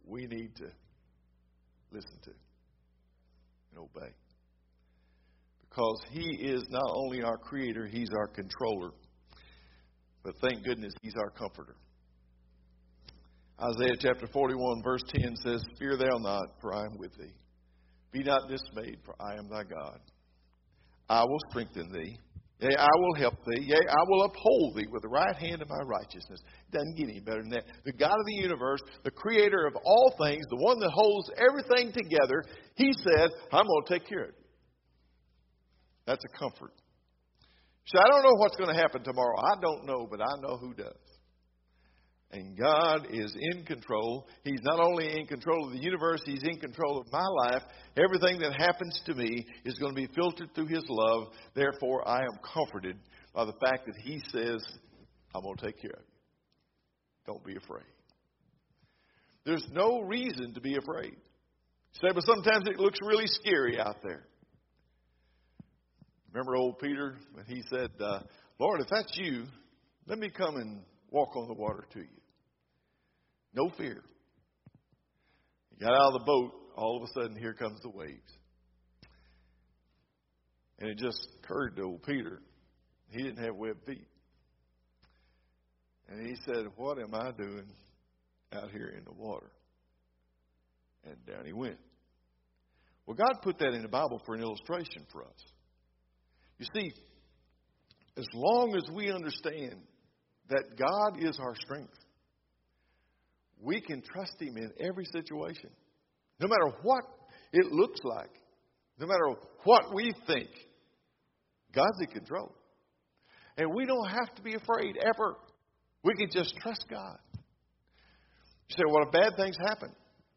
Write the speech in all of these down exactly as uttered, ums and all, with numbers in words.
we need to listen to and obey. Because He is not only our Creator, He's our controller. But thank goodness He's our comforter. Isaiah chapter forty-one verse ten says, Fear thou not, for I am with thee. Be not dismayed, for I am thy God. I will strengthen thee. Yea, I will help thee. Yea, I will uphold thee with the right hand of my righteousness. It doesn't get any better than that. The God of the universe, the creator of all things, the one that holds everything together, He said, I'm going to take care of you. That's a comfort. So I don't know what's going to happen tomorrow. I don't know, but I know who does. And God is in control. He's not only in control of the universe, He's in control of my life. Everything that happens to me is going to be filtered through His love. Therefore, I am comforted by the fact that He says, I'm going to take care of you. Don't be afraid. There's no reason to be afraid. You say, but sometimes it looks really scary out there. Remember old Peter when he said, uh, Lord, if that's you, let me come and walk on the water to you. No fear. He got out of the boat. All of a sudden, here comes the waves. And it just occurred to old Peter, he didn't have webbed feet. And he said, what am I doing out here in the water? And down he went. Well, God put that in the Bible for an illustration for us. You see, as long as we understand that God is our strength, we can trust Him in every situation. No matter what it looks like, no matter what we think, God's in control. And we don't have to be afraid ever. We can just trust God. You say, well, if bad things happen?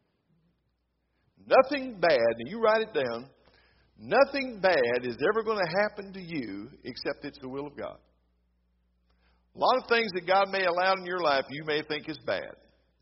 Nothing bad, and you write it down, nothing bad is ever going to happen to you except it's the will of God. A lot of things that God may allow in your life you may think is bad.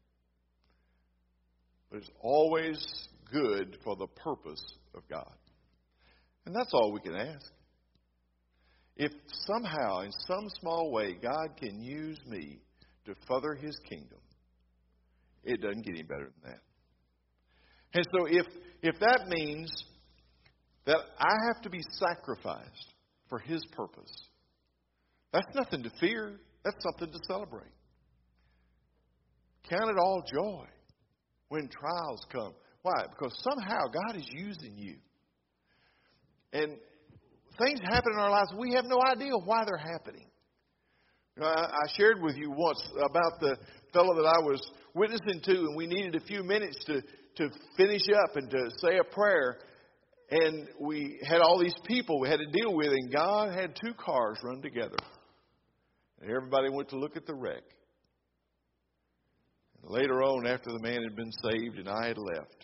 But it's always good for the purpose of God. And that's all we can ask. If somehow, in some small way, God can use me to further His kingdom, it doesn't get any better than that. And so if, if that means that I have to be sacrificed for His purpose, that's nothing to fear. That's something to celebrate. Count it all joy when trials come. Why? Because somehow God is using you. And things happen in our lives. We have no idea why they're happening. You know, I, I shared with you once about the fellow that I was witnessing to, and we needed a few minutes to, to finish up and to say a prayer. And we had all these people we had to deal with, and God had two cars run together. And everybody went to look at the wreck. And later on, after the man had been saved and I had left,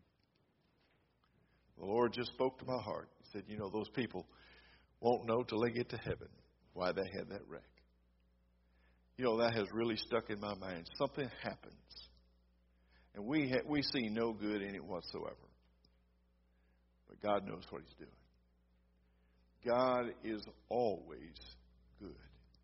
the Lord just spoke to my heart. He said, you know, those people won't know till they get to heaven why they had that wreck. You know, that has really stuck in my mind. Something happens, and we ha- we see no good in it whatsoever. But God knows what He's doing. God is always good.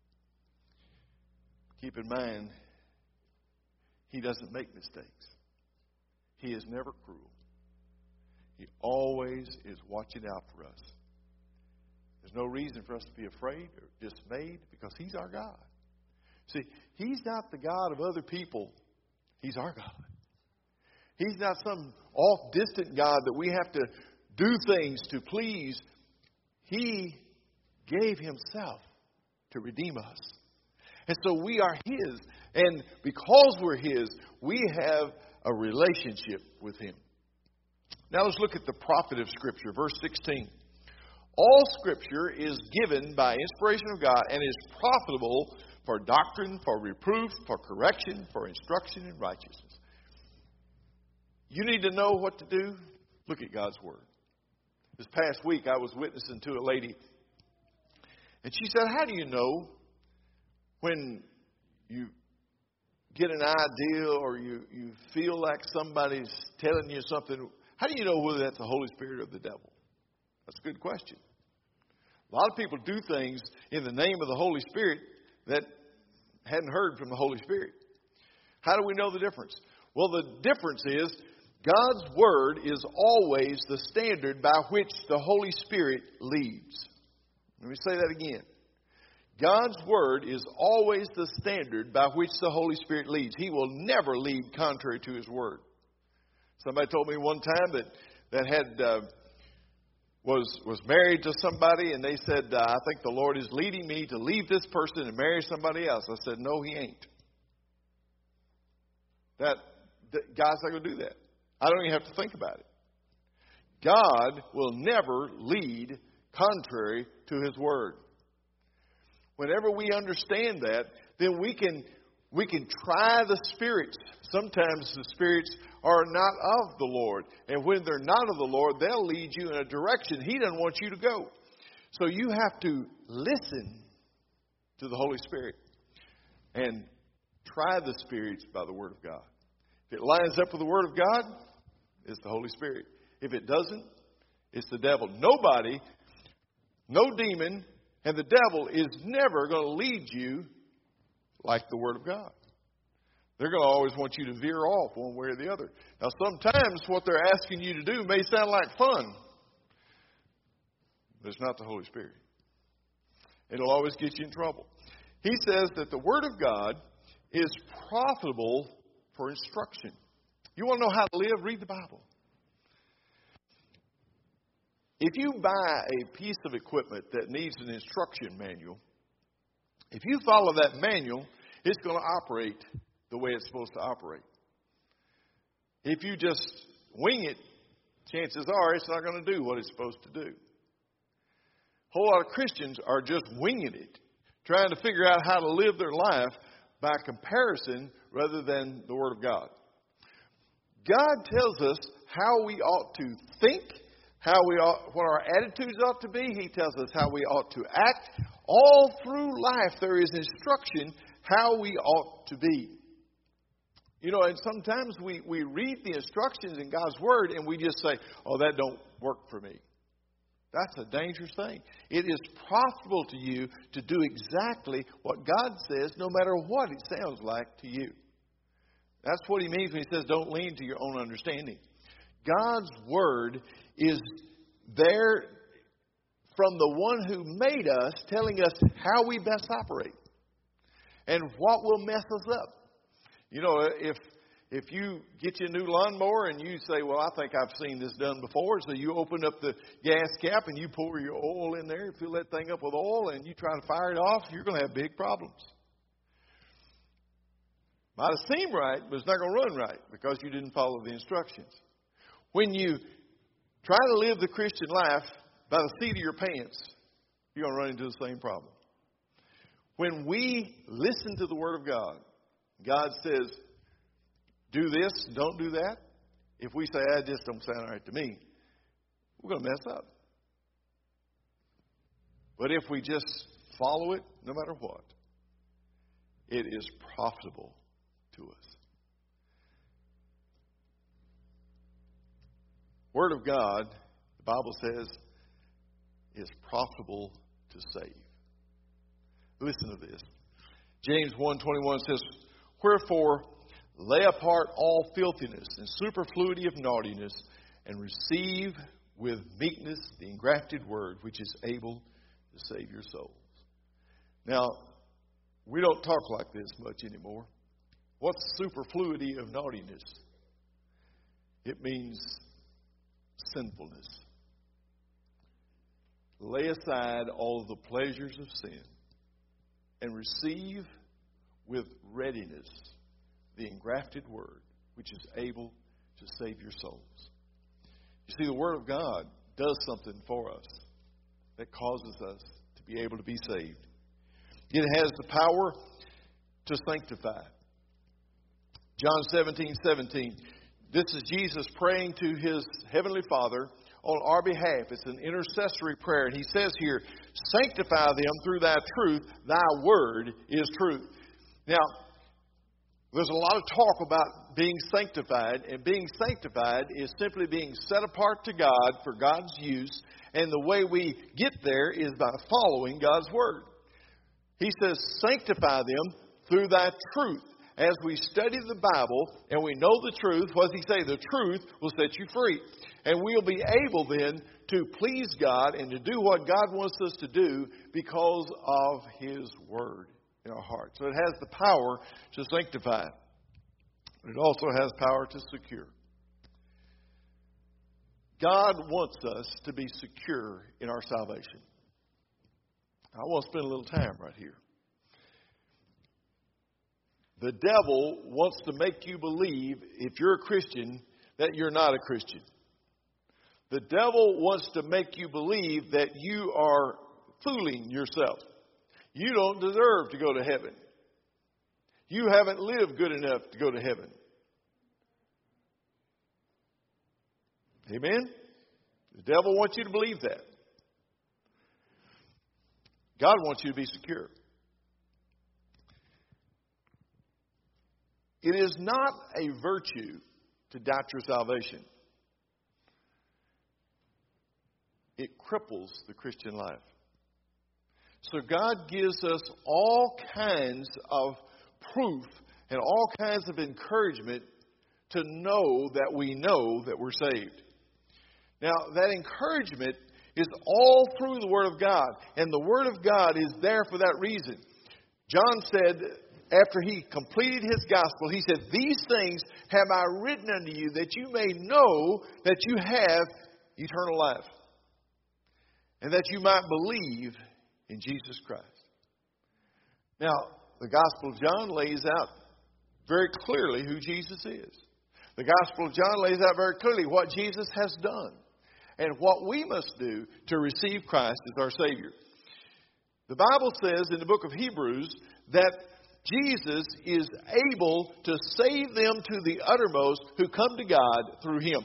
Keep in mind, He doesn't make mistakes. He is never cruel. He always is watching out for us. There's no reason for us to be afraid or dismayed because He's our God. See, He's not the God of other people. He's our God. He's not some off distant God that we have to do things to please. He gave Himself to redeem us. And so we are His. And because we're His, we have a relationship with Him. Now let's look at the prophet of Scripture, verse sixteen. All Scripture is given by inspiration of God and is profitable for doctrine, for reproof, for correction, for instruction in righteousness. You need to know what to do? Look at God's Word. This past week I was witnessing to a lady, and she said, how do you know when you get an idea or you, you feel like somebody's telling you something, how do you know whether that's the Holy Spirit or the devil? That's a good question. A lot of people do things in the name of the Holy Spirit that hadn't heard from the Holy Spirit. How do we know the difference? Well, the difference is God's Word is always the standard by which the Holy Spirit leads. Let me say that again. God's Word is always the standard by which the Holy Spirit leads. He will never lead contrary to His Word. Somebody told me one time that, that had uh, was was married to somebody, and they said, uh, I think the Lord is leading me to leave this person and marry somebody else. I said, no, He ain't. That, that God's not going to do that. I don't even have to think about it. God will never lead contrary to His Word. Whenever we understand that, then we can we can try the spirits. Sometimes the spirits are not of the Lord. And when they're not of the Lord, they'll lead you in a direction He doesn't want you to go. So you have to listen to the Holy Spirit and try the spirits by the Word of God. If it lines up with the Word of God, it's the Holy Spirit. If it doesn't, it's the devil. Nobody, no demon, and the devil is never going to lead you like the Word of God. They're going to always want you to veer off one way or the other. Now, sometimes what they're asking you to do may sound like fun, but it's not the Holy Spirit. It'll always get you in trouble. He says that the Word of God is profitable for instruction. You want to know how to live? Read the Bible. If you buy a piece of equipment that needs an instruction manual, if you follow that manual, it's going to operate the way it's supposed to operate. If you just wing it, chances are it's not going to do what it's supposed to do. A whole lot of Christians are just winging it, trying to figure out how to live their life by comparison rather than the Word of God. God tells us how we ought to think, how we ought, what our attitudes ought to be. He tells us how we ought to act. All through life there is instruction how we ought to be. You know, and sometimes we, we read the instructions in God's Word and we just say, oh, that don't work for me. That's a dangerous thing. It is profitable to you to do exactly what God says, no matter what it sounds like to you. That's what He means when He says don't lean to your own understanding. God's Word is there from the one who made us, telling us how we best operate and what will mess us up. You know, if if you get you a new lawnmower and you say, well, I think I've seen this done before, so you open up the gas cap and you pour your oil in there, fill that thing up with oil, and you try to fire it off, you're going to have big problems. Might have seemed right, but it's not going to run right because you didn't follow the instructions. When you try to live the Christian life by the seat of your pants, you're going to run into the same problem. When we listen to the Word of God, God says, do this, don't do that. If we say, that just don't sound right to me, we're going to mess up. But if we just follow it, no matter what, it is profitable to us. Word of God, the Bible says, is profitable to save. Listen to this. James one twenty-one says, wherefore, lay apart all filthiness and superfluity of naughtiness, and receive with meekness the engrafted word, which is able to save your souls. Now, we don't talk like this much anymore. What's superfluity of naughtiness? It means sinfulness. Lay aside all the pleasures of sin and receive with readiness the engrafted word, which is able to save your souls. You see, the Word of God does something for us that causes us to be able to be saved. It has the power to sanctify. John seventeen seventeen. This is Jesus praying to His Heavenly Father on our behalf. It's an intercessory prayer. And He says here, sanctify them through Thy truth. Thy word is truth. Now, there's a lot of talk about being sanctified. And being sanctified is simply being set apart to God for God's use. And the way we get there is by following God's word. He says, sanctify them through Thy truth. as we study the Bible and we know the truth, what does he say? The truth will set you free. And we'll be able then to please God and to do what God wants us to do because of His Word in our heart. So it has the power to sanctify. But it also has power to secure. God wants us to be secure in our salvation. I want to spend a little time right here. The devil wants to make you believe, if you're a Christian, that you're not a Christian. The devil wants to make you believe that you are fooling yourself. You don't deserve to go to heaven. You haven't lived good enough to go to heaven. Amen? The devil wants you to believe that. God wants you to be secure. It is not a virtue to doubt your salvation. It cripples the Christian life. So God gives us all kinds of proof and all kinds of encouragement to know that we know that we're saved. Now, that encouragement is all through the Word of God. And the Word of God is there for that reason. John said, after he completed his gospel, he said, "These things have I written unto you, that you may know that you have eternal life, and that you might believe in Jesus Christ." Now, the Gospel of John lays out very clearly who Jesus is. The Gospel of John lays out very clearly what Jesus has done and what we must do to receive Christ as our Savior. The Bible says in the book of Hebrews that Jesus is able to save them to the uttermost who come to God through Him.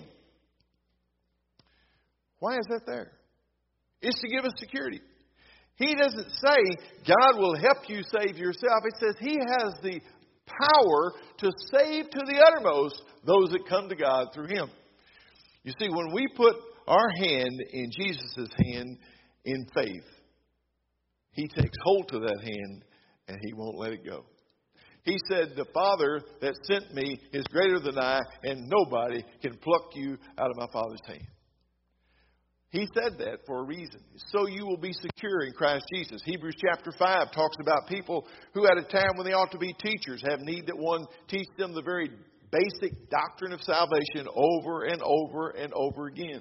Why is that there? It's to give us security. He doesn't say God will help you save yourself. It says He has the power to save to the uttermost those that come to God through Him. You see, when we put our hand in Jesus' hand in faith, He takes hold to that hand and He won't let it go. He said, "The Father that sent me is greater than I, and nobody can pluck you out of my Father's hand." He said that for a reason. So you will be secure in Christ Jesus. Hebrews chapter five talks about people who at a time when they ought to be teachers have need that one teach them the very basic doctrine of salvation over and over and over again.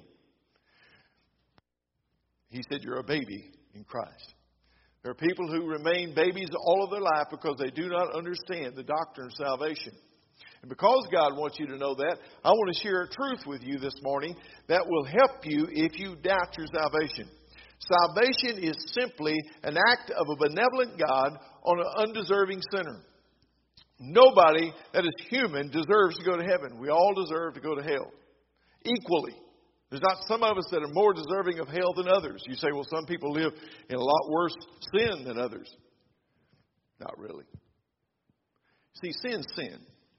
He said, "You're a baby in Christ." There are people who remain babies all of their life because they do not understand the doctrine of salvation. And because God wants you to know that, I want to share a truth with you this morning that will help you if you doubt your salvation. Salvation is simply an act of a benevolent God on an undeserving sinner. Nobody that is human deserves to go to heaven. We all deserve to go to hell equally. There's not some of us that are more deserving of hell than others. You say, well, some people live in a lot worse sin than others. Not really. See, sin's sin.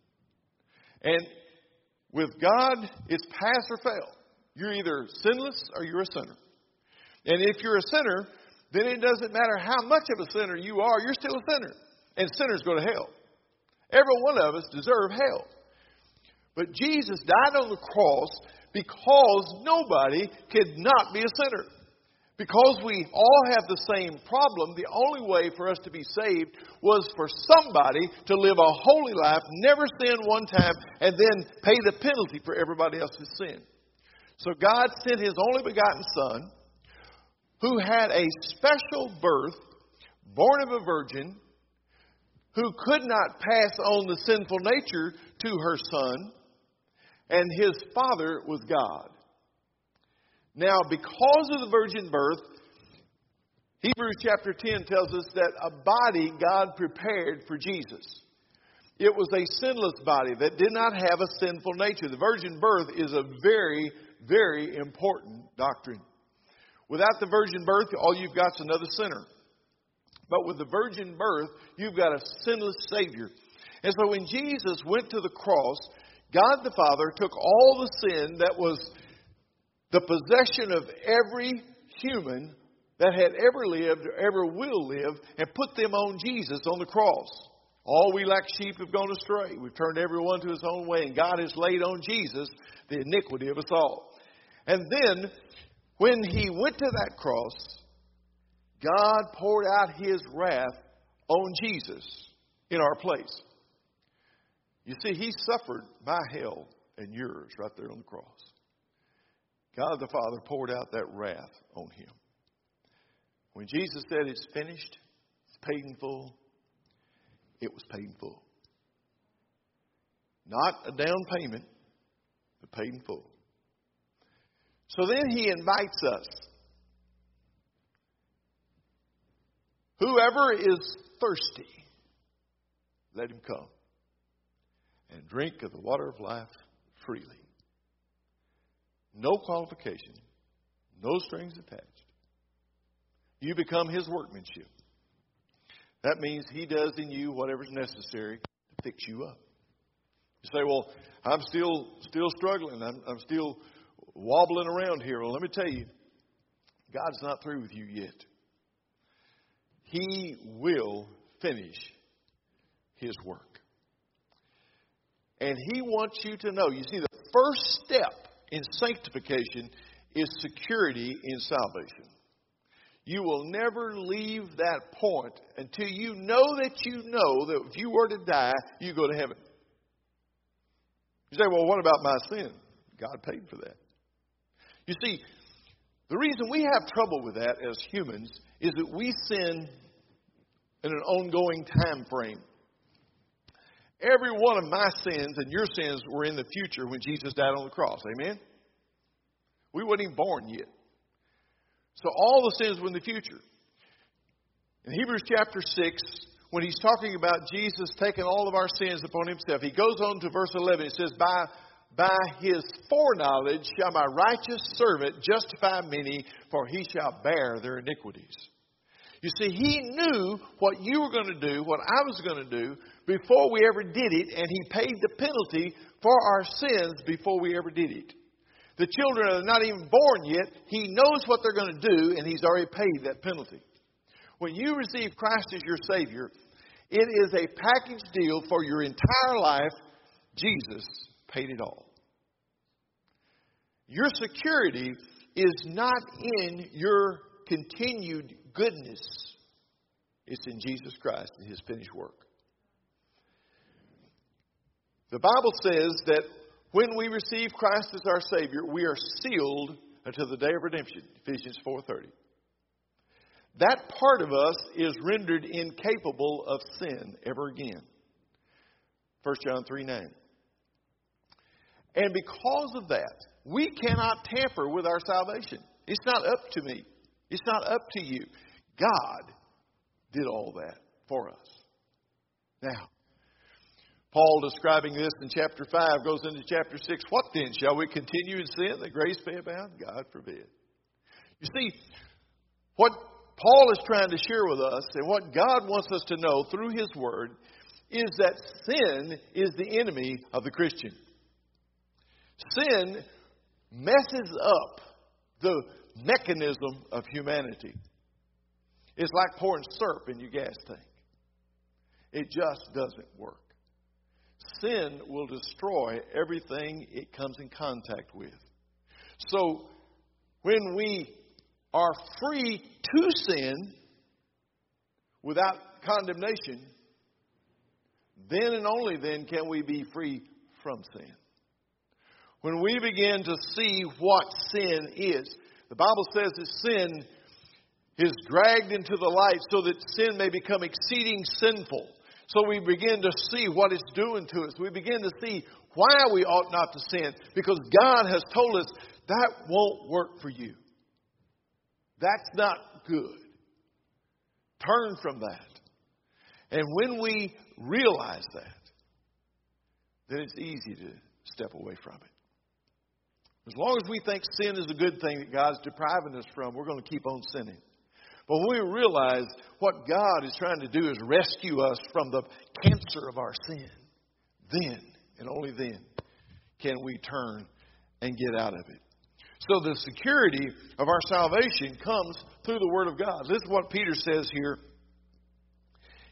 And with God, it's pass or fail. You're either sinless or you're a sinner. And if you're a sinner, then it doesn't matter how much of a sinner you are, you're still a sinner. And sinners go to hell. Every one of us deserve hell. But Jesus died on the cross because nobody could not be a sinner. Because we all have the same problem, the only way for us to be saved was for somebody to live a holy life, never sin one time, and then pay the penalty for everybody else's sin. So God sent His only begotten Son, who had a special birth, born of a virgin, who could not pass on the sinful nature to her Son, and His Father was God. Now, because of the virgin birth, Hebrews chapter ten tells us that a body God prepared for Jesus. It was a sinless body that did not have a sinful nature. The virgin birth is a very, very important doctrine. Without the virgin birth, all you've got is another sinner. But with the virgin birth, you've got a sinless Savior. And so when Jesus went to the cross, God the Father took all the sin that was the possession of every human that had ever lived or ever will live and put them on Jesus on the cross. All we like sheep have gone astray. We've turned everyone to his own way, and God has laid on Jesus the iniquity of us all. And then, when he went to that cross, God poured out his wrath on Jesus in our place. You see, he suffered my hell and yours right there on the cross. God the Father poured out that wrath on him. When Jesus said, "It's finished, it's paid in full," it was paid in full. Not a down payment, but paid in full. So then he invites us. Whoever is thirsty, let him come and drink of the water of life freely. No qualification, no strings attached. You become his workmanship. That means he does in you whatever's necessary to fix you up. You say, "Well, I'm still still struggling. I'm, I'm still wobbling around here." Well, let me tell you, God's not through with you yet. He will finish his work. And he wants you to know. You see, the first step in sanctification is security in salvation. You will never leave that point until you know that you know that if you were to die, you go to heaven. You say, "Well, what about my sin?" God paid for that. You see, the reason we have trouble with that as humans is that we sin in an ongoing time frame. Every one of my sins and your sins were in the future when Jesus died on the cross. Amen? We weren't even born yet. So all the sins were in the future. In Hebrews chapter six, when he's talking about Jesus taking all of our sins upon himself, he goes on to verse eleven. It says, By, by his foreknowledge shall my righteous servant justify many, for he shall bear their iniquities. You see, he knew what you were going to do, what I was going to do, before we ever did it, and he paid the penalty for our sins before we ever did it. The children are not even born yet. He knows what they're going to do, and he's already paid that penalty. When you receive Christ as your Savior, it is a package deal for your entire life. Jesus paid it all. Your security is not in your continued goodness. It's in Jesus Christ and his finished work. The Bible says that when we receive Christ as our Savior, we are sealed until the day of redemption. Ephesians four thirty. That part of us is rendered incapable of sin ever again. First John three nine. And because of that, we cannot tamper with our salvation. It's not up to me. It's not up to you. God did all that for us. Now, Paul, describing this in chapter five, goes into chapter six. What then? Shall we continue in sin that grace may abound? God forbid. You see, what Paul is trying to share with us, and what God wants us to know through his word, is that sin is the enemy of the Christian. Sin messes up the mechanism of humanity. It's like pouring syrup in your gas tank. It just doesn't work. Sin will destroy everything it comes in contact with. So, when we are free to sin without condemnation, then and only then can we be free from sin. When we begin to see what sin is, the Bible says that sin is dragged into the light so that sin may become exceeding sinful. So we begin to see what it's doing to us. We begin to see why we ought not to sin. Because God has told us that won't work for you. That's not good. Turn from that. And when we realize that, then it's easy to step away from it. As long as we think sin is a good thing that God's depriving us from, we're going to keep on sinning. But when we realize what God is trying to do is rescue us from the cancer of our sin, then, and only then, can we turn and get out of it. So the security of our salvation comes through the Word of God. This is what Peter says here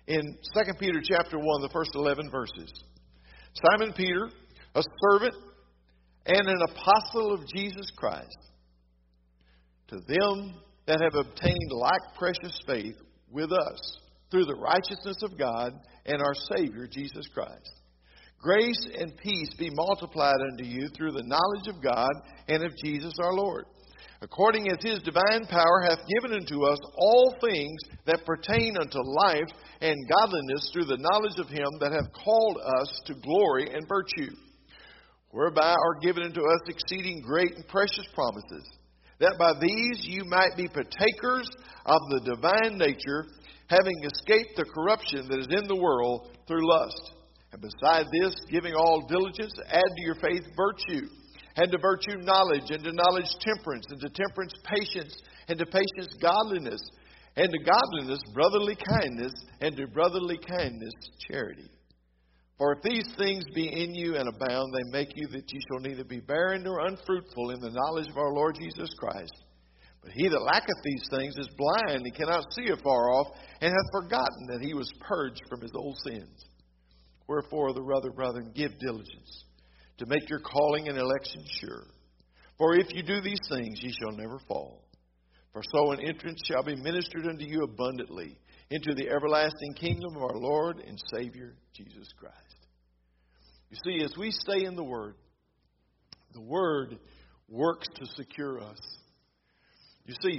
in Second Peter chapter one, the first eleven verses. Simon Peter, a servant and an apostle of Jesus Christ, to them that have obtained like precious faith with us through the righteousness of God and our Savior Jesus Christ. Grace and peace be multiplied unto you through the knowledge of God and of Jesus our Lord, according as His divine power hath given unto us all things that pertain unto life and godliness through the knowledge of Him that hath called us to glory and virtue, whereby are given unto us exceeding great and precious promises, that by these you might be partakers of the divine nature, having escaped the corruption that is in the world through lust. And beside this, giving all diligence, add to your faith virtue, and to virtue knowledge, and to knowledge temperance, and to temperance patience, and to patience godliness, and to godliness brotherly kindness, and to brotherly kindness charity. For if these things be in you and abound, they make you that ye shall neither be barren nor unfruitful in the knowledge of our Lord Jesus Christ. But he that lacketh these things is blind, and cannot see afar off, and hath forgotten that he was purged from his old sins. Wherefore, the rather, brethren, give diligence to make your calling and election sure. For if you do these things, ye shall never fall. For so an entrance shall be ministered unto you abundantly into the everlasting kingdom of our Lord and Savior, Jesus Christ. You see, as we stay in the Word, the Word works to secure us. You see,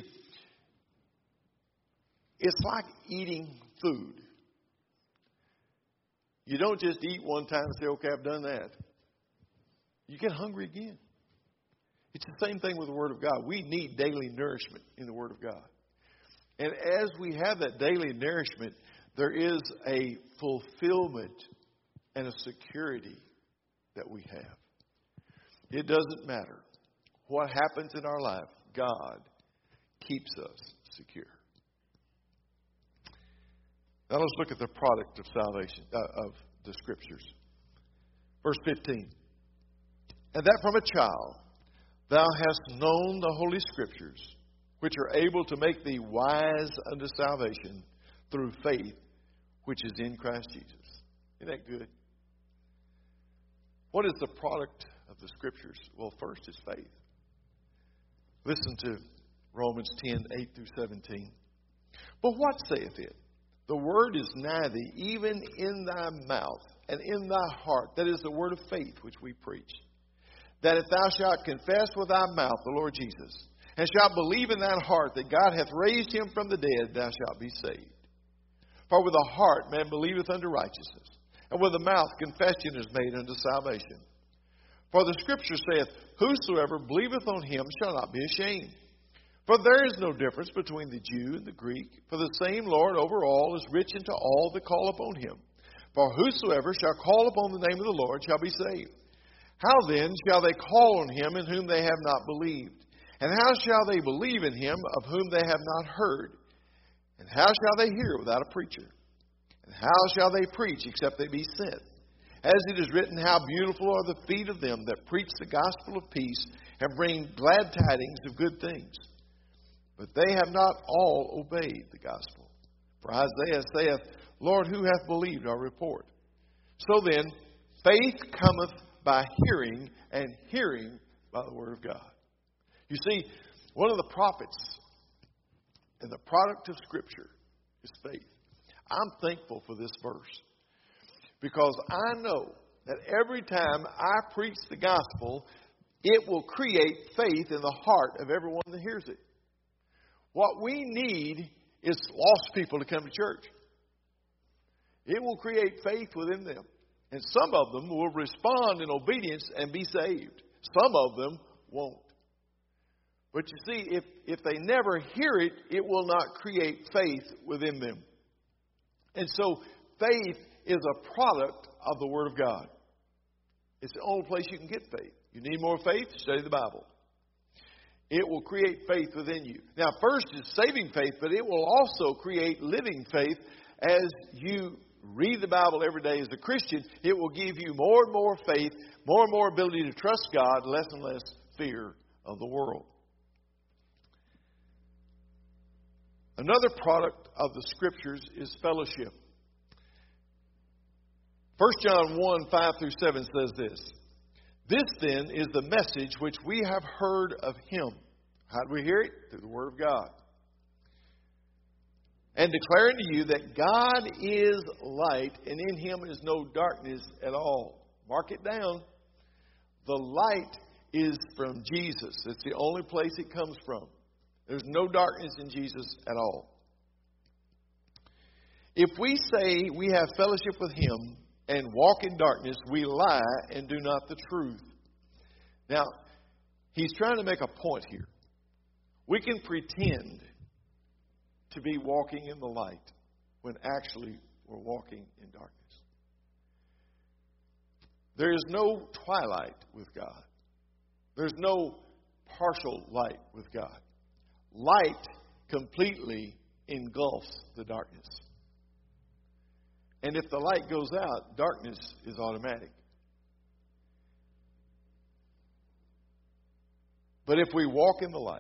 it's like eating food. You don't just eat one time and say, okay, I've done that. You get hungry again. It's the same thing with the Word of God. We need daily nourishment in the Word of God. And as we have that daily nourishment, there is a fulfillment and a security that we have. It doesn't matter what happens in our life, God keeps us secure. Now let's look at the product of salvation, uh, of the Scriptures. Verse fifteen. And that from a child thou hast known the Holy Scriptures, which are able to make thee wise unto salvation through faith, which is in Christ Jesus. Isn't that good? What is the product of the Scriptures? Well, first is faith. Listen to Romans ten, eight through seventeen. But what saith it? The word is nigh thee, even in thy mouth and in thy heart. That is the word of faith which we preach. That if thou shalt confess with thy mouth the Lord Jesus, and shalt believe in thine heart that God hath raised him from the dead, thou shalt be saved. For with the heart man believeth unto righteousness, and with the mouth confession is made unto salvation. For the Scripture saith, whosoever believeth on him shall not be ashamed. For there is no difference between the Jew and the Greek, for the same Lord over all is rich unto all that call upon him. For whosoever shall call upon the name of the Lord shall be saved. How then shall they call on him in whom they have not believed? And how shall they believe in him of whom they have not heard? And how shall they hear without a preacher? And how shall they preach except they be sent? As it is written, how beautiful are the feet of them that preach the gospel of peace and bring glad tidings of good things. But they have not all obeyed the gospel. For Isaiah saith, Lord, who hath believed our report? So then, faith cometh by hearing, and hearing by the word of God. You see, one of the prophets and the product of Scripture is faith. I'm thankful for this verse because I know that every time I preach the gospel, it will create faith in the heart of everyone that hears it. What we need is lost people to come to church. It will create faith within them. And some of them will respond in obedience and be saved. Some of them won't. But you see, if, if they never hear it, it will not create faith within them. And so faith is a product of the Word of God. It's the only place you can get faith. You need more faith? Study the Bible. It will create faith within you. Now, first is saving faith, but it will also create living faith as you read the Bible every day as a Christian. It will give you more and more faith, more and more ability to trust God, less and less fear of the world. Another product of the Scriptures is fellowship. First John one, five through seven says this. This then is the message which we have heard of Him. How do we hear it? Through the Word of God. And declaring to you that God is light, and in Him is no darkness at all. Mark it down. The light is from Jesus. It's the only place it comes from. There's no darkness in Jesus at all. If we say we have fellowship with Him and walk in darkness, we lie and do not the truth. Now, he's trying to make a point here. We can pretend to be walking in the light when actually we're walking in darkness. There is no twilight with God. There's no partial light with God. Light completely engulfs the darkness. And if the light goes out, darkness is automatic. But if we walk in the light,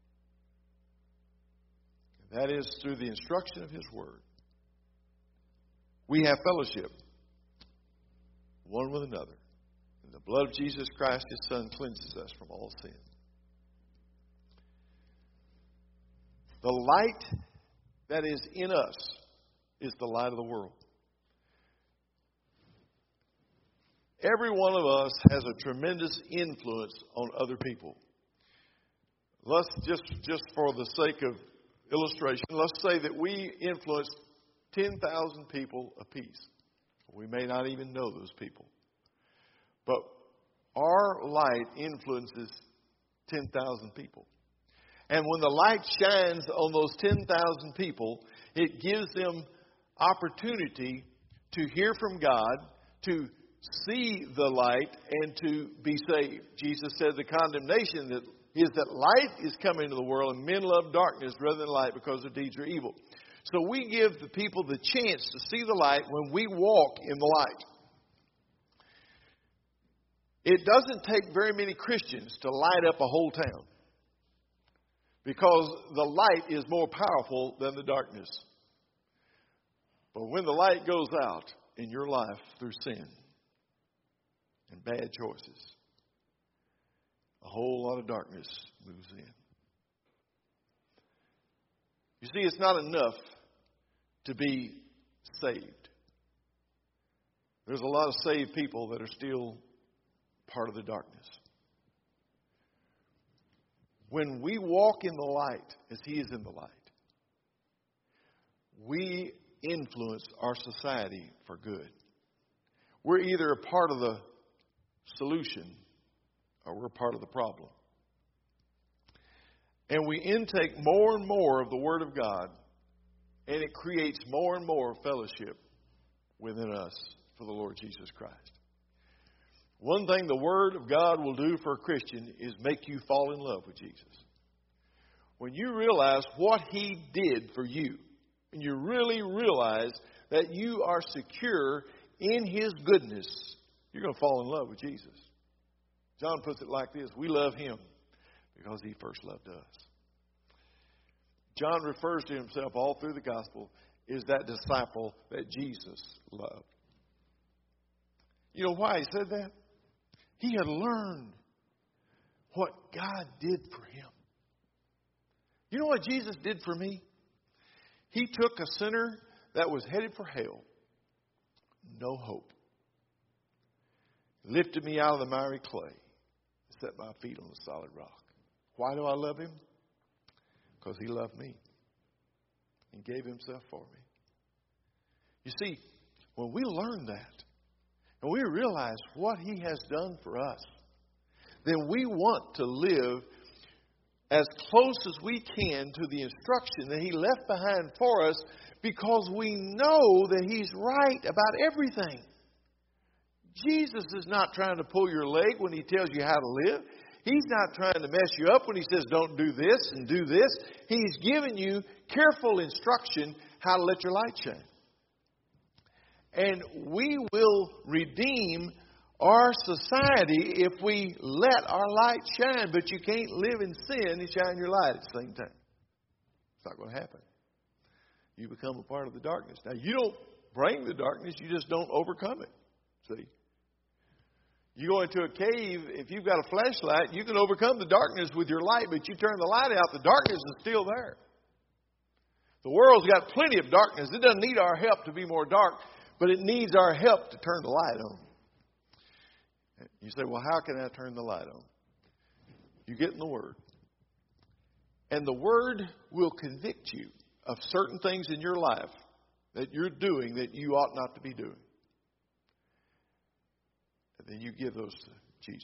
that is through the instruction of His Word, we have fellowship one with another. And the blood of Jesus Christ, His Son, cleanses us from all sin. The light that is in us is the light of the world. Every one of us has a tremendous influence on other people. Let's just, just for the sake of illustration, let's say that we influence ten thousand people apiece. We may not even know those people. But our light influences ten thousand people. And when the light shines on those ten thousand people, it gives them opportunity to hear from God, to see the light, and to be saved. Jesus said the condemnation that is that light is coming into the world and men love darkness rather than light because their deeds are evil. So we give the people the chance to see the light when we walk in the light. It doesn't take very many Christians to light up a whole town, because the light is more powerful than the darkness. But when the light goes out in your life through sin and bad choices, a whole lot of darkness moves in. You see, it's not enough to be saved. There's a lot of saved people that are still part of the darkness. When we walk in the light, as He is in the light, we influence our society for good. We're either a part of the solution or we're part of the problem. And we intake more and more of the Word of God, and it creates more and more fellowship within us for the Lord Jesus Christ. One thing the Word of God will do for a Christian is make you fall in love with Jesus. When you realize what He did for you, and you really realize that you are secure in His goodness, you're going to fall in love with Jesus. John puts it like this: we love Him because He first loved us. John refers to himself all through the gospel as that disciple that Jesus loved. You know why he said that? He had learned what God did for him. You know what Jesus did for me? He took a sinner that was headed for hell, no hope, lifted me out of the miry clay, set my feet on the solid rock. Why do I love Him? Because He loved me and gave Himself for me. You see, when we learn that and we realize what He has done for us, then we want to live as close as we can to the instruction that He left behind for us, because we know that He's right about everything. Jesus is not trying to pull your leg when He tells you how to live. He's not trying to mess you up when He says don't do this and do this. He's giving you careful instruction how to let your light shine. And we will redeem our society if we let our light shine. But you can't live in sin and shine your light at the same time. It's not going to happen. You become a part of the darkness. Now, you don't bring the darkness. You just don't overcome it. See? You go into a cave, if you've got a flashlight, you can overcome the darkness with your light, but you turn the light out, the darkness is still there. The world's got plenty of darkness. It doesn't need our help to be more dark, but it needs our help to turn the light on. You say, well, how can I turn the light on? You get in the Word. And the Word will convict you of certain things in your life that you're doing that you ought not to be doing. And then you give those to Jesus.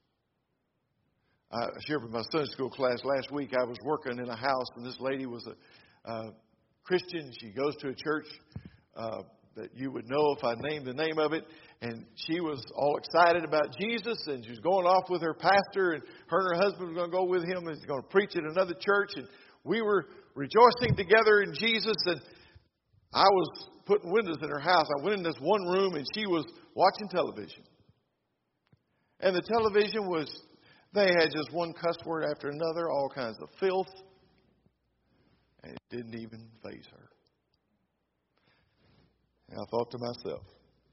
I shared with my Sunday school class last week. I was working in a house, and this lady was a uh, Christian. She goes to a church uh, that you would know if I named the name of it. And she was all excited about Jesus, and she was going off with her pastor, and her and her husband were going to go with him, and he's going to preach at another church. And we were rejoicing together in Jesus, and I was putting windows in her house. I went in this one room, and she was watching television. And the television was, they had just one cuss word after another, all kinds of filth. And it didn't even faze her. And I thought to myself,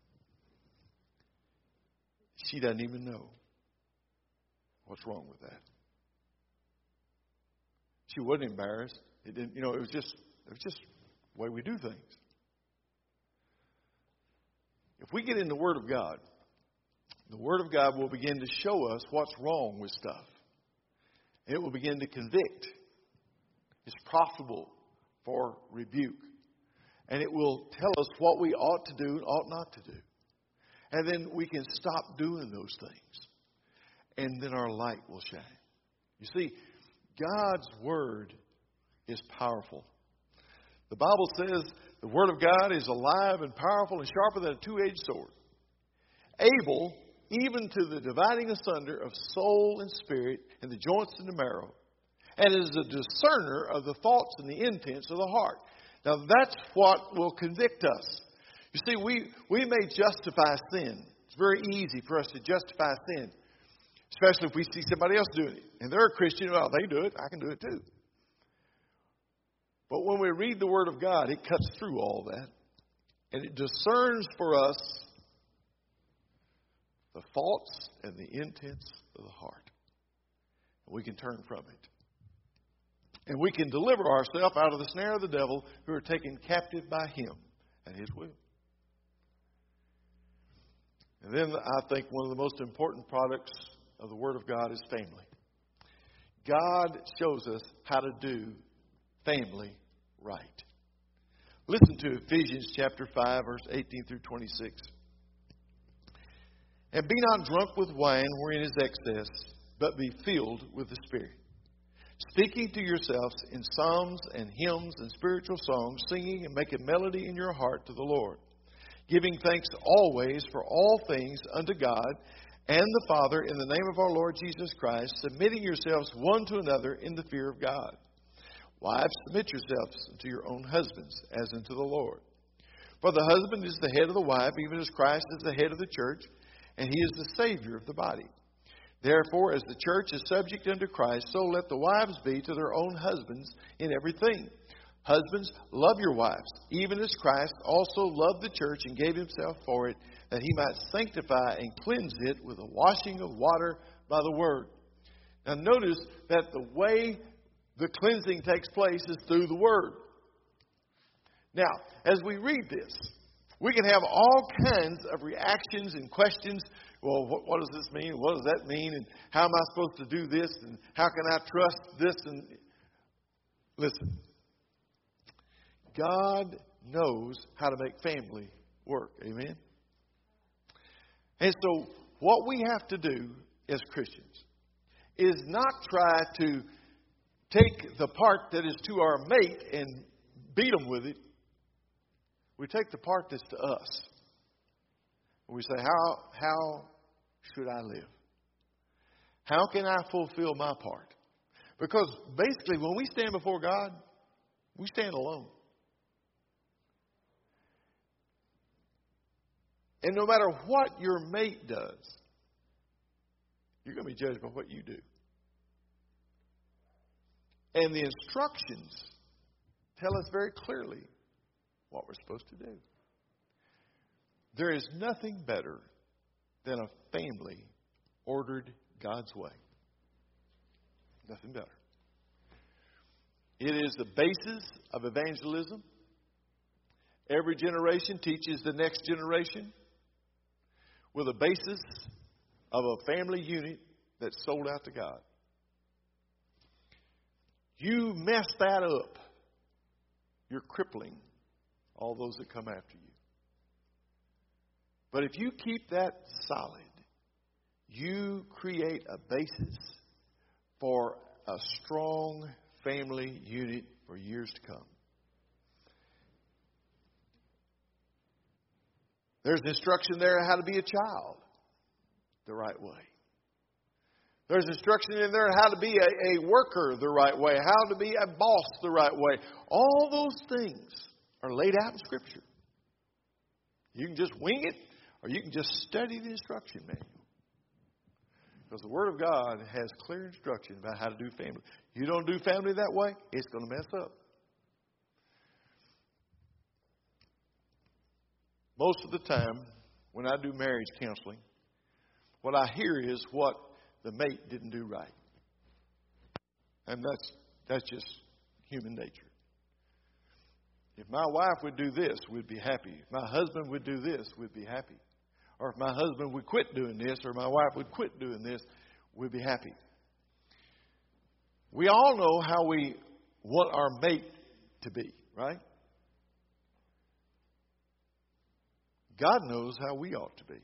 she doesn't even know what's wrong with that. She wasn't embarrassed. It didn't, you know, it was just, it was just the way we do things. If we get in the Word of God, the Word of God will begin to show us what's wrong with stuff. It will begin to convict. It's profitable for rebuke. And it will tell us what we ought to do and ought not to do. And then we can stop doing those things. And then our light will shine. You see, God's Word is powerful. The Bible says the Word of God is alive and powerful and sharper than a two-edged sword, able even to the dividing asunder of soul and spirit and the joints and the marrow, and is a discerner of the thoughts and the intents of the heart. Now that's what will convict us. You see, we, we may justify sin. It's very easy for us to justify sin, especially if we see somebody else doing it. And they're a Christian, well, they do it, I can do it too. But when we read the Word of God, it cuts through all that. And it discerns for us the thoughts and the intents of the heart. And we can turn from it. And we can deliver ourselves out of the snare of the devil, who are taken captive by him and his will. And then I think one of the most important products of the Word of God is family. God shows us how to do family right. Listen to Ephesians chapter five, verse eighteen through twenty-six. And be not drunk with wine wherein is excess, but be filled with the Spirit, speaking to yourselves in psalms and hymns and spiritual songs, singing and making melody in your heart to the Lord, giving thanks always for all things unto God and the Father in the name of our Lord Jesus Christ, submitting yourselves one to another in the fear of God. Wives, submit yourselves unto your own husbands, as unto the Lord. For the husband is the head of the wife, even as Christ is the head of the church, and he is the Savior of the body. Therefore, as the church is subject unto Christ, so let the wives be to their own husbands in everything. Husbands, love your wives, even as Christ also loved the church and gave himself for it, that he might sanctify and cleanse it with the washing of water by the word. Now notice that the way the cleansing takes place is through the Word. Now, as we read this, we can have all kinds of reactions and questions. Well, what, what does this mean? What does that mean? And how am I supposed to do this? And how can I trust this? And listen, God knows how to make family work. Amen? And so what we have to do as Christians is not try to take the part that is to our mate and beat them with it. We take the part that's to us. We say, how, how should I live? How can I fulfill my part? Because basically when we stand before God, we stand alone. And no matter what your mate does, you're going to be judged by what you do. And the instructions tell us very clearly what we're supposed to do. There is nothing better than a family ordered God's way. Nothing better. It is the basis of evangelism. Every generation teaches the next generation with a basis of a family unit that's sold out to God. You mess that up, you're crippling all those that come after you. But if you keep that solid, you create a basis for a strong family unit for years to come. There's instruction there how to be a child the right way. There's instruction in there how to be a, a worker the right way, how to be a boss the right way. All those things are laid out in Scripture. You can just wing it, or you can just study the instruction manual. Because the Word of God has clear instruction about how to do family. You don't do family that way, it's going to mess up. Most of the time, when I do marriage counseling, what I hear is what the mate didn't do right. And that's that's just human nature. If my wife would do this, we'd be happy. If my husband would do this, we'd be happy. Or if my husband would quit doing this, or my wife would quit doing this, we'd be happy. We all know how we want our mate to be, right? God knows how we ought to be.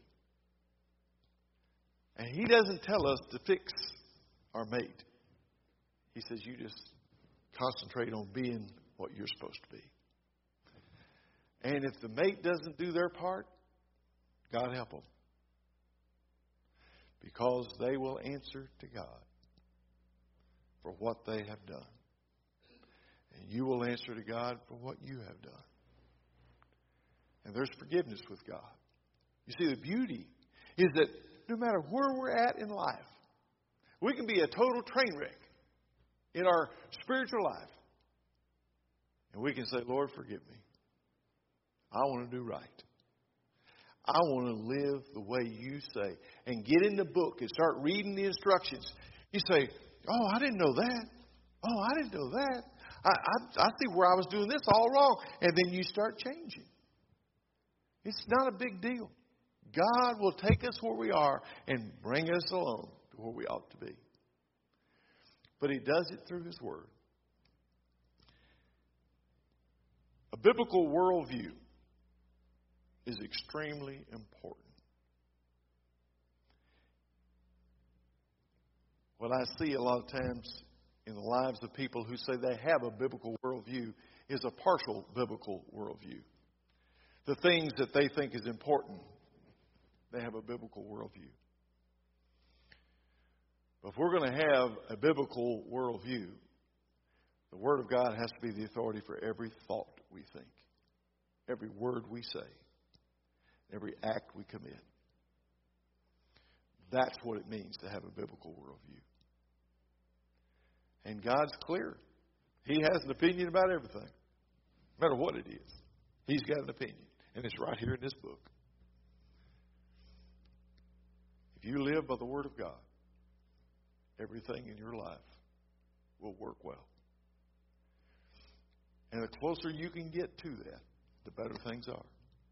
And He doesn't tell us to fix our mate. He says you just concentrate on being what you're supposed to be. And if the mate doesn't do their part, God help them. Because they will answer to God for what they have done. And you will answer to God for what you have done. And there's forgiveness with God. You see, the beauty is that no matter where we're at in life, we can be a total train wreck in our spiritual life. And we can say, Lord, forgive me. I want to do right. I want to live the way you say. And get in the book and start reading the instructions. You say, oh, I didn't know that. Oh, I didn't know that. I, I, I see where I was doing this all wrong. And then you start changing. It's not a big deal. God will take us where we are and bring us along to where we ought to be. But He does it through His Word. A biblical worldview is extremely important. What I see a lot of times in the lives of people who say they have a biblical worldview is a partial biblical worldview. The things that they think is important, they have a biblical worldview. But if we're going to have a biblical worldview, the Word of God has to be the authority for every thought we think, every word we say, every act we commit. That's what it means to have a biblical worldview. And God's clear. He has an opinion about everything, no matter what it is. He's got an opinion. And it's right here in this book. If you live by the Word of God, everything in your life will work well. And the closer you can get to that, the better things are.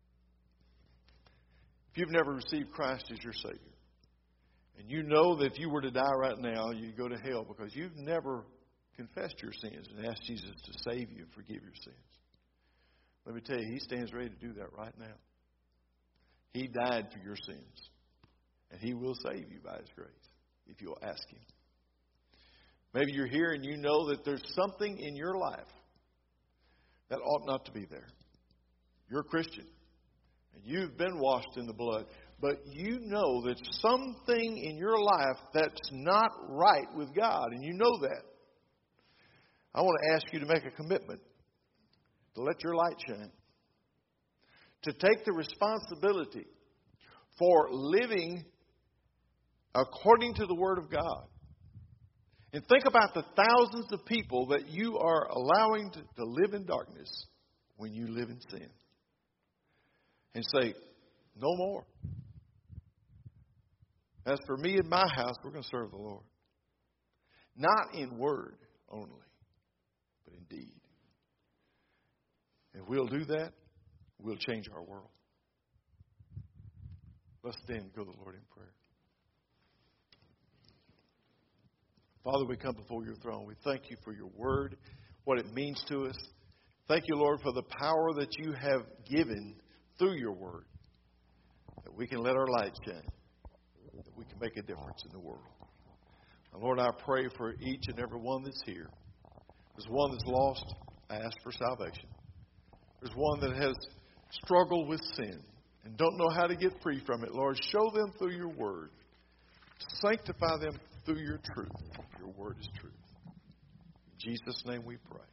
If you've never received Christ as your Savior, and you know that if you were to die right now, you'd go to hell because you've never confessed your sins and asked Jesus to save you and forgive your sins. Let me tell you, He stands ready to do that right now. He died for your sins. And He will save you by His grace if you'll ask Him. Maybe you're here and you know that there's something in your life that ought not to be there. You're a Christian. And you've been washed in the blood. But you know that something in your life that's not right with God. And you know that. I want to ask you to make a commitment to let your light shine. To take the responsibility for living according to the Word of God. And think about the thousands of people that you are allowing to, to live in darkness when you live in sin. And say, no more. As for me and my house, we're going to serve the Lord. Not in word only, but in deed. If we'll do that, we'll change our world. Let's stand and go to the Lord in prayer. Father, we come before your throne. We thank you for your word, what it means to us. Thank you, Lord, for the power that you have given through your word, that we can let our light shine, that we can make a difference in the world. And Lord, I pray for each and every one that's here. There's one that's lost, I ask for salvation. There's one that has struggled with sin and don't know how to get free from it. Lord, show them through your word. Sanctify them through your truth. Your word is truth. In Jesus' name we pray.